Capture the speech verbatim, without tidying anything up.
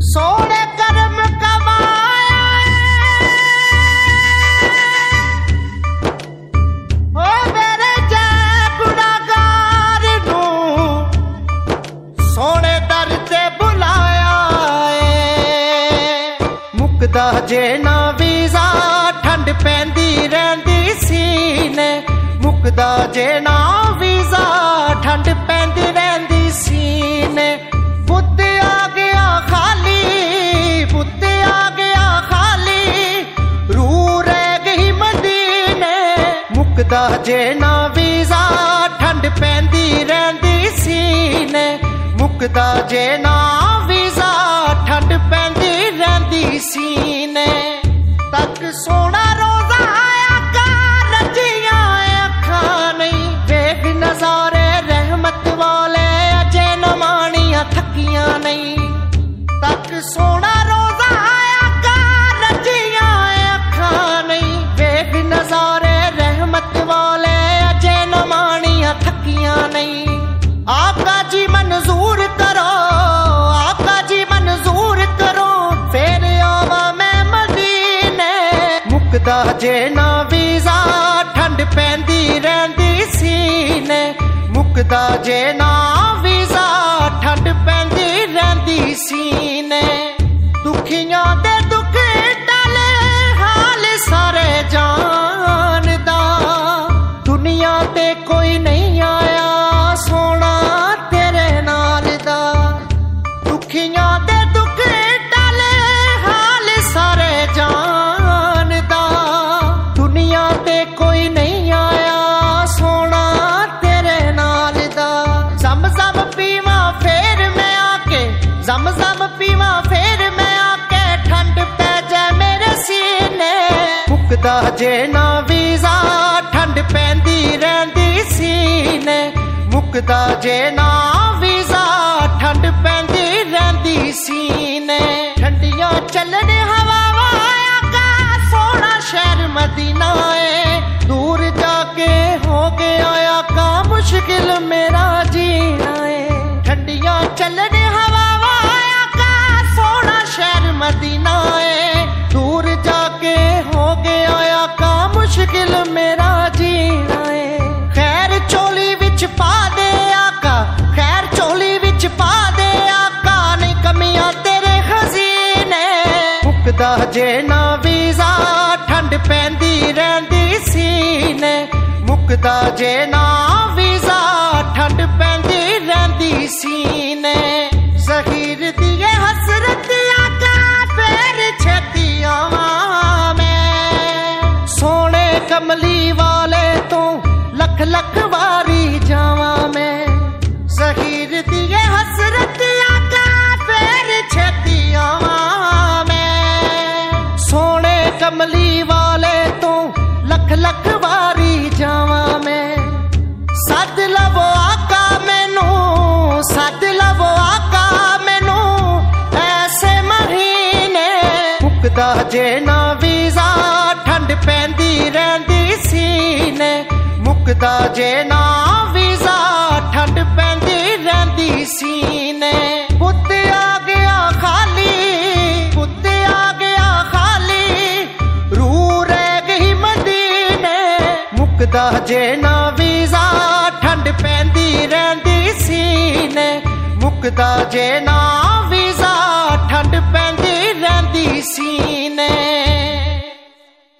सोने कर्म कमाया ओ मेरे जय गुनाहगार नू सोने दर ते बुलाया मुकदा जे ना वीज़ा ठंड पैंदी रहिंदी सीने मुकदा जे ना वीज़ा ठंड पैंदी रहिंदी सीने पुत आ गया खाली पुत आ गया खाली रू रह गई मदीने मुकदा जे ना वीज़ा ठंड पैंदी रहिंदी सीने मुकदा जे ना वीज़ा ठंड पैंदी रहिंदी सीने तक सोना रोज़ा आया का रजियां अखां नहीं वेख नज़ारे रहमत वाले अजे नमानियां थकियां नहीं तक सोना रोज़ा आया का रजियां अखां नहीं वेख नज़ारे रहमत वाले अजे नमानियां थकियां नहीं आका जी मंजूर करो आका जी मंजूर करो फिर आवा मैं मदीने मुकदा जे ना वीज़ा ठंड पैंदी रहिंदी सीने मुकदा जे ना वीज़ा ठंड पैंदी रहिंदी सीने दुखियां दे दुख टले हाल सारे जानदा दुनिया ते कोई नहीं आया सोना तेरे नाल दा दुखियां दे दुख टले हाल सारे जानदा दुनिया ते कोई नहीं आया सोना तेरे नाल दा जम जम पीवा फेर मैं आके जम जम पीवा फेर मैं आके ठंड पै जाए मेरे सीने मुकदा जे ना वीज़ा ठंड पैंदी रहिंदी सीने मुकदा जे ना वीज़ा ठंड पैंदी रहिंदी सीने ठंडियां चलन हवावां आका सोना शहर मदीना है दूर जाके हो गया आका मुश्किल मेरा जीना है ठंडियां चलन हवावां आका सोना शहर मदीना है दूर जाके हो गया आका मुश्किल मेरा जीना है खैर चोली विच पा दे आका खैर चोली विच पा दे आका नहीं कमियां तेरे खजीने मुकदा जे ना वीज़ा ठंड पैंदी रहिंदी सीने मुकदा जे ना वीज़ा ठंड पैंदी रहिंदी सीने ज़हीर दी हसरत आका फिर छेती आवां मैं सोने कमली वाले तो लख लख वारी जावां मैं ज़हीर दी हसरत आका फिर छेती आवां मैं सोने कमली वाले तो लख लख वारी जावां मैं सद लवो आका मैनू सद लवो आका मैनू ऐसे महीने मुकदा जे ना वीज़ा ठंड पैंदी रहिंदी सीने मुकदा जे ना वीज़ा ठंड पैंदी रहिंदी सीने पुत आ गया खाली पुत आ गया खाली रू रह गई मदीने मुकदा जे ना वीज़ा ठंड पैंदी रहिंदी सीने मुकदा जे ना वीज़ा ठंड पैंदी रहिंदी सीने